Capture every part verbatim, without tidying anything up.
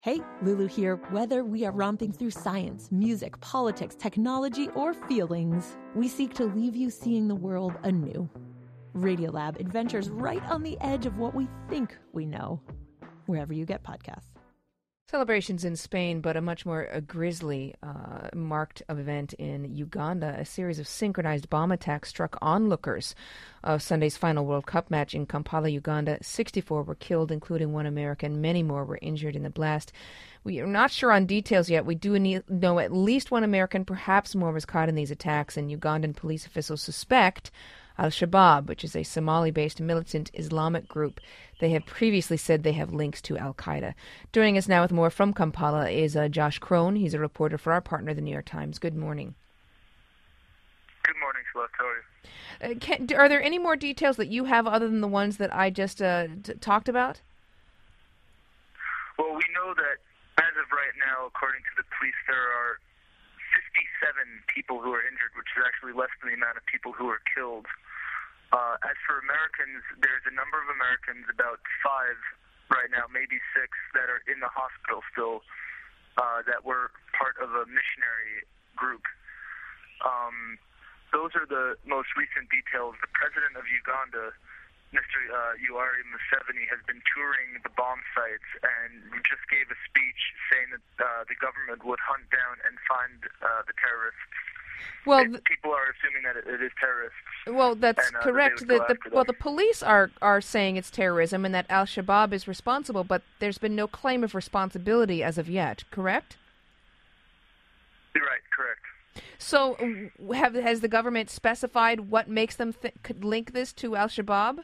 Hey, Lulu here. Whether we are romping through science, music, politics, technology, or feelings, we seek to leave you seeing the world anew. Radiolab adventures right on the edge of what we think we know, wherever you get podcasts. Celebrations in Spain, but a much more a grisly uh, marked event in Uganda. A series of synchronized bomb attacks struck onlookers of Sunday's final World Cup match in Kampala, Uganda. sixty-four were killed, including one American. Many more were injured in the blast. We are not sure on details yet. We do need, know at least one American, perhaps more, was caught in these attacks, and Ugandan police officials suspect Al-Shabaab, which is a Somali-based militant Islamic group. They have previously said they have links to Al-Qaeda. Joining us now with more from Kampala is uh, Josh Crone. He's a reporter for our partner, the New York Times. Good morning. Good morning, Celeste. How are you? Uh, can, are there any more details that you have other than the ones that I just uh, t- talked about? Well, we know that as of right now, according to the police, there are fifty-seven people who are injured, which is actually less than the amount of people who are killed. Uh, as for Americans, there's a number of Americans, about five right now, maybe six, that are in the hospital still, uh, that were part of a missionary group. Um, those are the most recent details. The president of Uganda, Mister Uh, Yoweri Museveni, has been touring the bomb sites and just gave a speech saying that uh, the government would hunt down and find uh, the terrorists. Well, th- people are assuming that it, it is terrorists. Well, that's and, uh, correct. That the, the, well, the police are, are saying it's terrorism and that Al-Shabaab is responsible, but there's been no claim of responsibility as of yet, correct? You're right, correct. So have, has the government specified what makes them th- could link this to Al-Shabaab?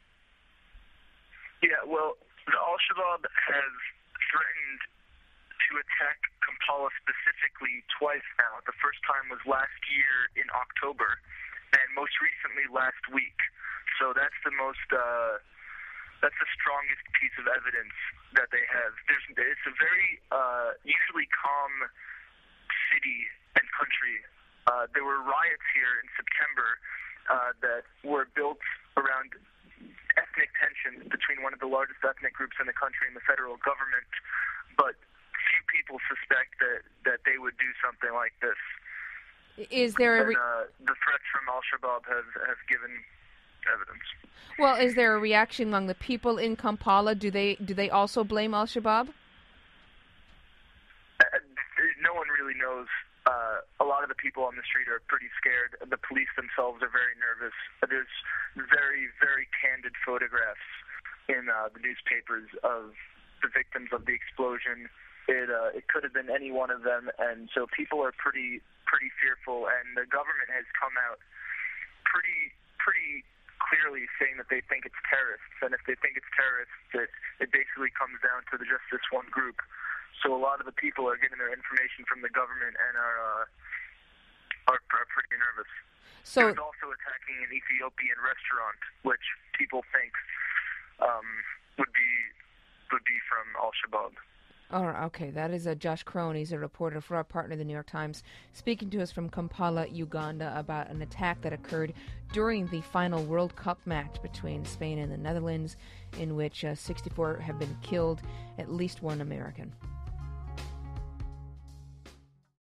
Yeah, well, the Al-Shabaab has threatened to attack Kampala specifically twice now. The first time was last year in October, and most recently last week. So that's the most, uh, that's the strongest piece of evidence that they have. There's, it's a very uh, usually calm city and country. Uh, there were riots here in September uh, that were built around ethnic tensions between one of the largest ethnic groups in the country and the federal government, but few people suspect that, that they would do something like this. Is there a re- and, uh, the threats from Al-Shabaab have, have given evidence. Well, is there a reaction among the people in Kampala? Do they do they also blame Al-Shabaab? Uh, no one really knows. Uh, a lot of the people on the street are pretty scared. The police themselves are very nervous. There's very, very candid photographs in uh, the newspapers of the victims of the explosion. It uh, it could have been any one of them, and so people are pretty pretty fearful. And the government has come out pretty pretty clearly saying that they think it's terrorists. And if they think it's terrorists, it it basically comes down to the, just this one group. So a lot of the people are getting their information from the government and are uh, are, are pretty nervous. So there's also attacking an Ethiopian restaurant, which people think um, would be would be from Al-Shabaab. Oh, okay. That is a Josh Crone. He's a reporter for our partner, the New York Times, speaking to us from Kampala, Uganda, about an attack that occurred during the final World Cup match between Spain and the Netherlands, in which uh, sixty-four have been killed, at least one American.